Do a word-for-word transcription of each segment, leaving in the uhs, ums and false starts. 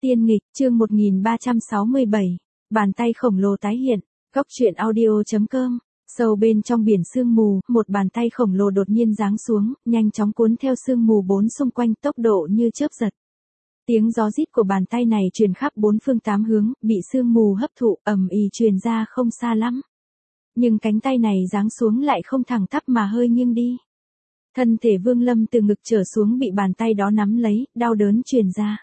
Tiên nghịch, chương một nghìn ba trăm sáu mươi bảy, bàn tay khổng lồ tái hiện, góc truyện audio.com, sâu bên trong biển sương mù, một bàn tay khổng lồ đột nhiên giáng xuống, nhanh chóng cuốn theo sương mù bốn xung quanh tốc độ như chớp giật. Tiếng gió rít của bàn tay này truyền khắp bốn phương tám hướng, bị sương mù hấp thụ, ầm ì truyền ra không xa lắm. Nhưng cánh tay này giáng xuống lại không thẳng tắp mà hơi nghiêng đi. Thân thể Vương Lâm từ ngực trở xuống bị bàn tay đó nắm lấy, đau đớn truyền ra.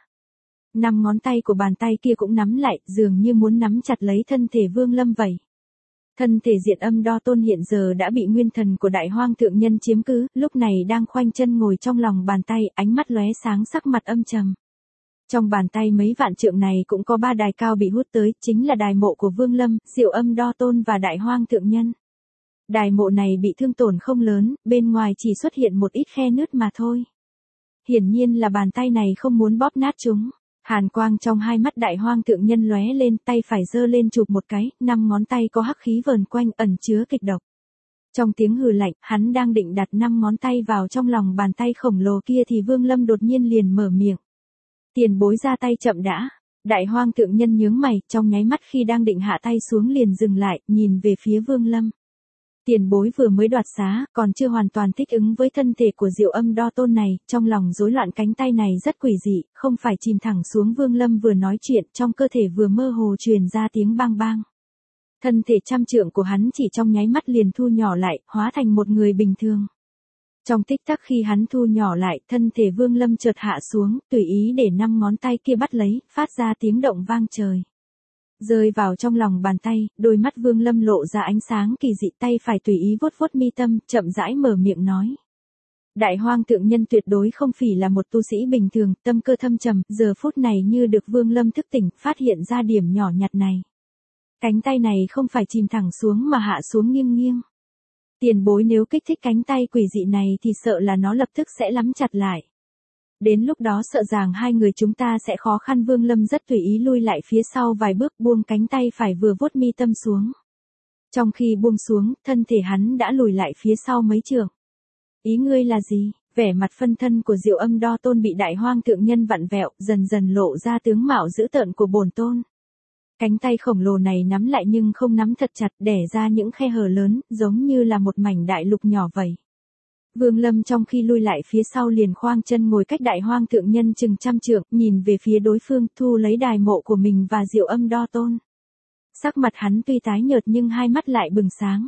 Năm ngón tay của bàn tay kia cũng nắm lại, dường như muốn nắm chặt lấy thân thể Vương Lâm vậy. Thân thể Diện Âm Đo Tôn hiện giờ đã bị nguyên thần của Đại Hoang Thượng Nhân chiếm cứ, lúc này đang khoanh chân ngồi trong lòng bàn tay, ánh mắt lóe sáng, sắc mặt âm trầm. Trong bàn tay mấy vạn trượng này cũng có ba đài cao bị hút tới, chính là đài mộ của Vương Lâm, Diệu Âm Đo Tôn và Đại Hoang Thượng Nhân. Đài mộ này bị thương tổn không lớn, bên ngoài chỉ xuất hiện một ít khe nứt mà thôi. Hiển nhiên là bàn tay này không muốn bóp nát chúng. Hàn quang trong hai mắt Đại Hoang Thượng Nhân lóe lên, tay phải giơ lên chụp một cái, năm ngón tay có hắc khí vờn quanh, ẩn chứa kịch độc. Trong tiếng hừ lạnh, hắn đang định đặt năm ngón tay vào trong lòng bàn tay khổng lồ kia thì Vương Lâm đột nhiên liền mở miệng. Tiền bối ra tay chậm đã. Đại Hoang Thượng Nhân nhướng mày, trong nháy mắt khi đang định hạ tay xuống liền dừng lại, nhìn về phía Vương Lâm. Tiền bối vừa mới đoạt xá, còn chưa hoàn toàn thích ứng với thân thể của Diệu Âm Đo Tôn này, trong lòng rối loạn, cánh tay này rất quỷ dị, không phải chìm thẳng xuống. Vương Lâm vừa nói chuyện, trong cơ thể vừa mơ hồ truyền ra tiếng bang bang. Thân thể trăm trượng của hắn chỉ trong nháy mắt liền thu nhỏ lại, hóa thành một người bình thường. Trong tích tắc khi hắn thu nhỏ lại, thân thể Vương Lâm chợt hạ xuống, tùy ý để năm ngón tay kia bắt lấy, phát ra tiếng động vang trời. Rơi vào trong lòng bàn tay, đôi mắt Vương Lâm lộ ra ánh sáng kỳ dị, tay phải tùy ý vuốt vuốt mi tâm, chậm rãi mở miệng nói. Đại Hoang Thượng Nhân tuyệt đối không phải là một tu sĩ bình thường, tâm cơ thâm trầm, giờ phút này như được Vương Lâm thức tỉnh, phát hiện ra điểm nhỏ nhặt này. Cánh tay này không phải chìm thẳng xuống mà hạ xuống nghiêng nghiêng. Tiền bối nếu kích thích cánh tay quỷ dị này thì sợ là nó lập tức sẽ nắm chặt lại. Đến lúc đó sợ rằng hai người chúng ta sẽ khó khăn. Vương Lâm rất tùy ý lui lại phía sau vài bước, buông cánh tay phải vừa vuốt mi tâm xuống. Trong khi buông xuống, thân thể hắn đã lùi lại phía sau mấy trượng. Ý ngươi là gì? Vẻ mặt phân thân của Diệu Âm Đo Tôn bị Đại Hoang Thượng Nhân vặn vẹo, dần dần lộ ra tướng mạo dữ tợn của bổn tôn. Cánh tay khổng lồ này nắm lại nhưng không nắm thật chặt, đẻ ra những khe hở lớn, giống như là một mảnh đại lục nhỏ vậy. Vương Lâm trong khi lui lại phía sau liền khoang chân ngồi cách Đại Hoang Thượng Nhân chừng trăm trượng, nhìn về phía đối phương, thu lấy đài mộ của mình và Diệu Âm Đo Tôn. Sắc mặt hắn tuy tái nhợt nhưng hai mắt lại bừng sáng.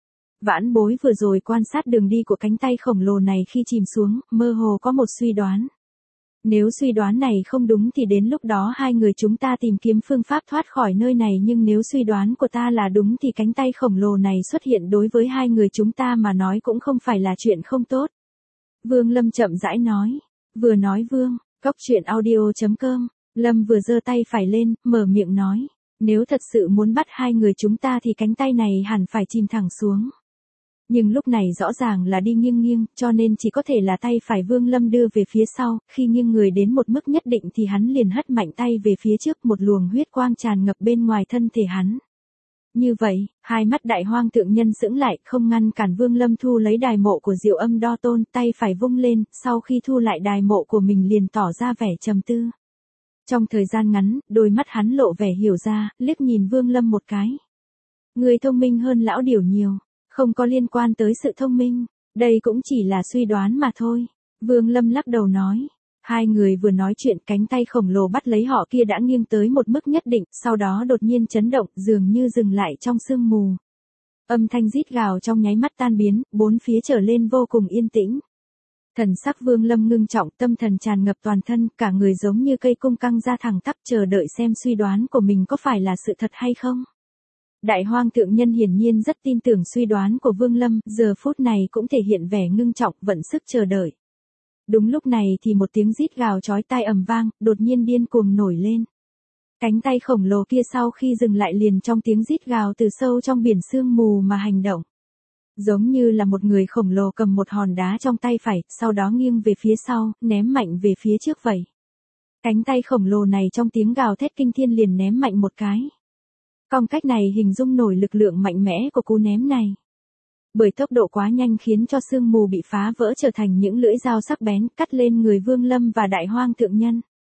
Vãn bối vừa rồi quan sát đường đi của cánh tay khổng lồ này khi chìm xuống, mơ hồ có một suy đoán. Nếu suy đoán này không đúng thì đến lúc đó hai người chúng ta tìm kiếm phương pháp thoát khỏi nơi này, nhưng nếu suy đoán của ta là đúng thì cánh tay khổng lồ này xuất hiện đối với hai người chúng ta mà nói cũng không phải là chuyện không tốt. Vương Lâm chậm rãi nói. Vừa nói vương, góc truyện audio.com, Lâm vừa giơ tay phải lên, mở miệng nói. Nếu thật sự muốn bắt hai người chúng ta thì cánh tay này hẳn phải chìm thẳng xuống. Nhưng lúc này rõ ràng là đi nghiêng nghiêng, cho nên chỉ có thể là tay phải Vương Lâm đưa về phía sau, khi nghiêng người đến một mức nhất định thì hắn liền hất mạnh tay về phía trước, một luồng huyết quang tràn ngập bên ngoài thân thể hắn. Như vậy, hai mắt Đại Hoang Thượng Nhân sững lại, không ngăn cản Vương Lâm thu lấy đài mộ của Diệu Âm Đo Tôn, tay phải vung lên, sau khi thu lại đài mộ của mình liền tỏ ra vẻ trầm tư. Trong thời gian ngắn, đôi mắt hắn lộ vẻ hiểu ra, liếc nhìn Vương Lâm một cái. Người thông minh hơn lão điểu nhiều. Không có liên quan tới sự thông minh, đây cũng chỉ là suy đoán mà thôi. Vương Lâm lắc đầu nói. Hai người vừa nói chuyện, cánh tay khổng lồ bắt lấy họ kia đã nghiêng tới một mức nhất định, sau đó đột nhiên chấn động, dường như dừng lại trong sương mù. Âm thanh rít gào trong nháy mắt tan biến, bốn phía trở lên vô cùng yên tĩnh. Thần sắc Vương Lâm ngưng trọng, tâm thần tràn ngập toàn thân, cả người giống như cây cung căng ra thẳng tắp, chờ đợi xem suy đoán của mình có phải là sự thật hay không. Đại Hoang Thượng Nhân hiển nhiên rất tin tưởng suy đoán của Vương Lâm, giờ phút này cũng thể hiện vẻ ngưng trọng, vận sức chờ đợi. Đúng lúc này thì một tiếng rít gào chói tai ầm vang, đột nhiên điên cuồng nổi lên. Cánh tay khổng lồ kia sau khi dừng lại liền trong tiếng rít gào từ sâu trong biển sương mù mà hành động. Giống như là một người khổng lồ cầm một hòn đá trong tay phải, sau đó nghiêng về phía sau, ném mạnh về phía trước vậy. Cánh tay khổng lồ này trong tiếng gào thét kinh thiên liền ném mạnh một cái. Phong cách này hình dung nổi lực lượng mạnh mẽ của cú ném này. Bởi tốc độ quá nhanh khiến cho sương mù bị phá vỡ trở thành những lưỡi dao sắc bén cắt lên người Vương Lâm và Đại Hoang Thượng Nhân.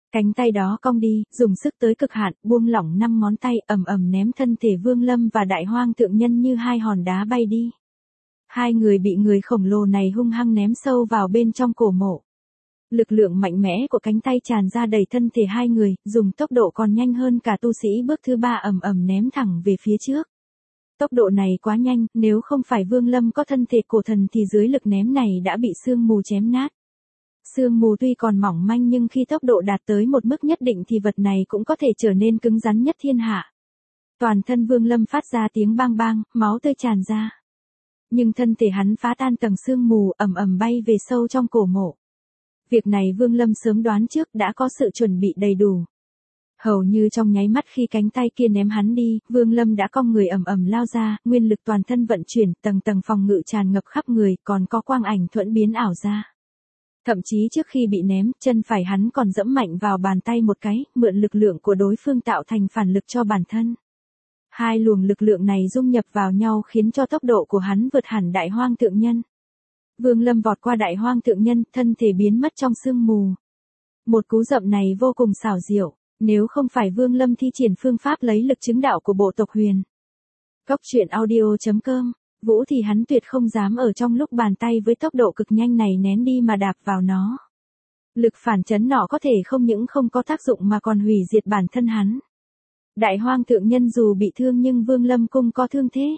Cánh tay đó cong đi, dùng sức tới cực hạn, buông lỏng năm ngón tay, ầm ầm ném thân thể Vương Lâm và Đại Hoang Thượng Nhân như hai hòn đá bay đi. Hai người bị người khổng lồ này hung hăng ném sâu vào bên trong cổ mộ. Lực lượng mạnh mẽ của cánh tay tràn ra đầy thân thể hai người, dùng tốc độ còn nhanh hơn cả tu sĩ bước thứ ba ầm ầm ném thẳng về phía trước. Tốc độ này quá nhanh, nếu không phải Vương Lâm có thân thể cổ thần thì dưới lực ném này đã bị sương mù chém nát. Sương mù tuy còn mỏng manh nhưng khi tốc độ đạt tới một mức nhất định thì vật này cũng có thể trở nên cứng rắn nhất thiên hạ. Toàn thân Vương Lâm phát ra tiếng bang bang, máu tươi tràn ra. Nhưng thân thể hắn phá tan tầng sương mù, ầm ầm bay về sâu trong cổ mộ. Việc này Vương Lâm sớm đoán trước, đã có sự chuẩn bị đầy đủ. Hầu như trong nháy mắt khi cánh tay kia ném hắn đi, Vương Lâm đã cong người ầm ầm lao ra, nguyên lực toàn thân vận chuyển, tầng tầng phòng ngự tràn ngập khắp người, còn có quang ảnh thuẫn biến ảo ra. Thậm chí trước khi bị ném, chân phải hắn còn dẫm mạnh vào bàn tay một cái, mượn lực lượng của đối phương tạo thành phản lực cho bản thân. Hai luồng lực lượng này dung nhập vào nhau khiến cho tốc độ của hắn vượt hẳn Đại Hoang Thượng Nhân. Vương Lâm vọt qua Đại Hoang Thượng Nhân, thân thể biến mất trong sương mù. Một cú dậm này vô cùng xảo diệu, nếu không phải Vương Lâm thi triển phương pháp lấy lực chứng đạo của bộ tộc Huyền. Cốc truyện audio chấm com, Vũ thì hắn tuyệt không dám ở trong lúc bàn tay với tốc độ cực nhanh này ném đi mà đạp vào nó. Lực phản chấn nọ có thể không những không có tác dụng mà còn hủy diệt bản thân hắn. Đại Hoang Thượng Nhân dù bị thương nhưng Vương Lâm cũng có thương thế.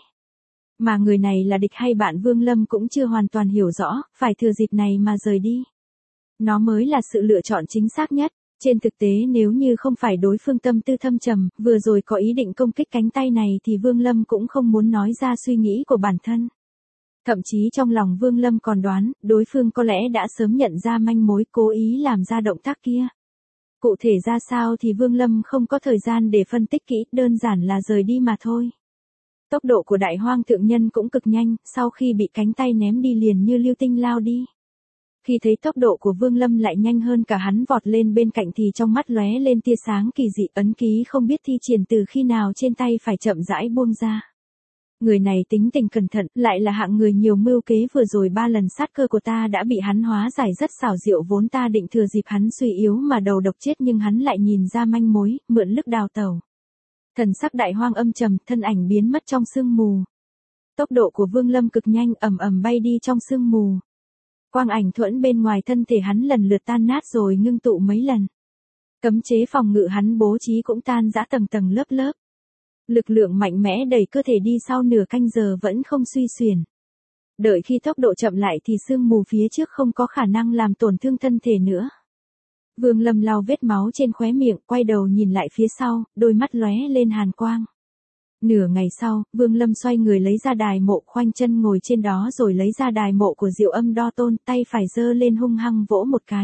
Mà người này là địch hay bạn Vương Lâm cũng chưa hoàn toàn hiểu rõ, phải thừa dịp này mà rời đi. Nó mới là sự lựa chọn chính xác nhất. Trên thực tế nếu như không phải đối phương tâm tư thâm trầm, vừa rồi có ý định công kích cánh tay này thì Vương Lâm cũng không muốn nói ra suy nghĩ của bản thân. Thậm chí trong lòng Vương Lâm còn đoán, đối phương có lẽ đã sớm nhận ra manh mối cố ý làm ra động tác kia. Cụ thể ra sao thì Vương Lâm không có thời gian để phân tích kỹ, đơn giản là rời đi mà thôi. Tốc độ của Đại Hoang Thượng Nhân cũng cực nhanh, sau khi bị cánh tay ném đi liền như lưu tinh lao đi. Khi thấy tốc độ của Vương Lâm lại nhanh hơn cả hắn vọt lên bên cạnh thì trong mắt lóe lên tia sáng kỳ dị, ấn ký không biết thi triển từ khi nào trên tay phải chậm rãi buông ra. Người này tính tình cẩn thận, lại là hạng người nhiều mưu kế, vừa rồi ba lần sát cơ của ta đã bị hắn hóa giải rất xảo diệu, vốn ta định thừa dịp hắn suy yếu mà đầu độc chết nhưng hắn lại nhìn ra manh mối, mượn lực đào tẩu. Thần sắc Đại Hoang âm trầm, thân ảnh biến mất trong sương mù. Tốc độ của Vương Lâm cực nhanh, ầm ầm bay đi trong sương mù. Quang ảnh thuẫn bên ngoài thân thể hắn lần lượt tan nát rồi ngưng tụ mấy lần. Cấm chế phòng ngự hắn bố trí cũng tan rã tầng tầng lớp lớp. Lực lượng mạnh mẽ đẩy cơ thể đi sau nửa canh giờ vẫn không suy xuyển. Đợi khi tốc độ chậm lại thì sương mù phía trước không có khả năng làm tổn thương thân thể nữa. Vương Lâm lau vết máu trên khóe miệng, quay đầu nhìn lại phía sau, đôi mắt lóe lên hàn quang. Nửa ngày sau, Vương Lâm xoay người lấy ra đài mộ, khoanh chân ngồi trên đó rồi lấy ra đài mộ của Diệu Âm Đo Tôn, tay phải giơ lên hung hăng vỗ một cái.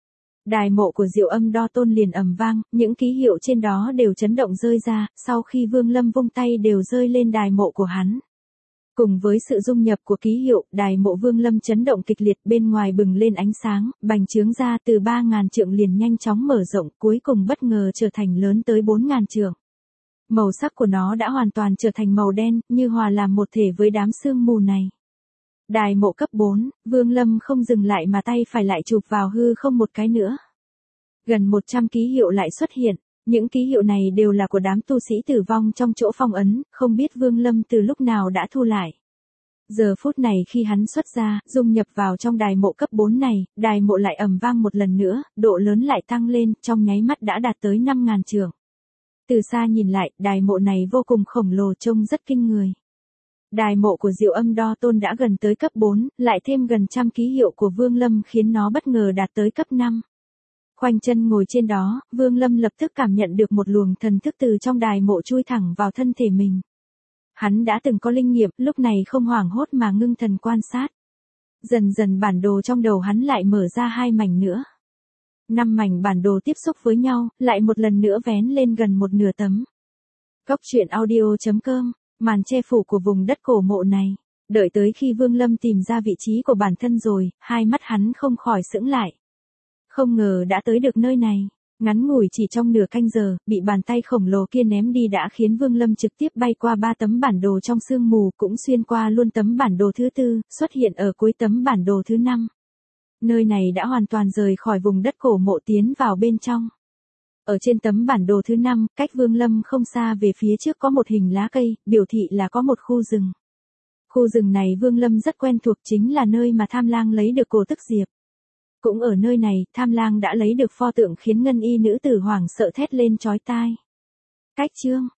Đài mộ của Diệu Âm Đo Tôn liền ầm vang, những ký hiệu trên đó đều chấn động rơi ra, sau khi Vương Lâm vung tay đều rơi lên đài mộ của hắn. Cùng với sự dung nhập của ký hiệu, đài mộ Vương Lâm chấn động kịch liệt, bên ngoài bừng lên ánh sáng, bành trướng ra từ ba ngàn trượng liền nhanh chóng mở rộng, cuối cùng bất ngờ trở thành lớn tới bốn ngàn trượng. Màu sắc của nó đã hoàn toàn trở thành màu đen, như hòa làm một thể với đám sương mù này. Đài mộ cấp bốn, Vương Lâm không dừng lại mà tay phải lại chụp vào hư không một cái nữa. Gần một trăm ký hiệu lại xuất hiện, những ký hiệu này đều là của đám tu sĩ tử vong trong chỗ phong ấn, không biết Vương Lâm từ lúc nào đã thu lại. Giờ phút này khi hắn xuất ra, dung nhập vào trong đài mộ cấp bốn này, đài mộ lại ầm vang một lần nữa, độ lớn lại tăng lên, trong nháy mắt đã đạt tới năm ngàn trượng. Từ xa nhìn lại, đài mộ này vô cùng khổng lồ, trông rất kinh người. Đài mộ của Diệu Âm Đo Tôn đã gần tới cấp bốn, lại thêm gần trăm ký hiệu của Vương Lâm khiến nó bất ngờ đạt tới cấp năm. Khoanh chân ngồi trên đó, Vương Lâm lập tức cảm nhận được một luồng thần thức từ trong đài mộ chui thẳng vào thân thể mình. Hắn đã từng có linh nghiệm, lúc này không hoảng hốt mà ngưng thần quan sát. Dần dần bản đồ trong đầu hắn lại mở ra hai mảnh nữa. Năm mảnh bản đồ tiếp xúc với nhau, lại một lần nữa vén lên gần một nửa tấm. Cốc truyện audio chấm com, màn che phủ của vùng đất cổ mộ này. Đợi tới khi Vương Lâm tìm ra vị trí của bản thân rồi, hai mắt hắn không khỏi sững lại. Không ngờ đã tới được nơi này. Ngắn ngủi chỉ trong nửa canh giờ, bị bàn tay khổng lồ kia ném đi đã khiến Vương Lâm trực tiếp bay qua ba tấm bản đồ trong sương mù, cũng xuyên qua luôn tấm bản đồ thứ tư, xuất hiện ở cuối tấm bản đồ thứ năm. Nơi này đã hoàn toàn rời khỏi vùng đất cổ mộ tiến vào bên trong. Ở trên tấm bản đồ thứ năm, cách Vương Lâm không xa về phía trước có một hình lá cây, biểu thị là có một khu rừng. Khu rừng này Vương Lâm rất quen thuộc, chính là nơi mà Tham Lang lấy được cổ tức diệp. Cũng ở nơi này, Tham Lang đã lấy được pho tượng khiến ngân y nữ tử hoảng sợ thét lên chói tai. Cách chương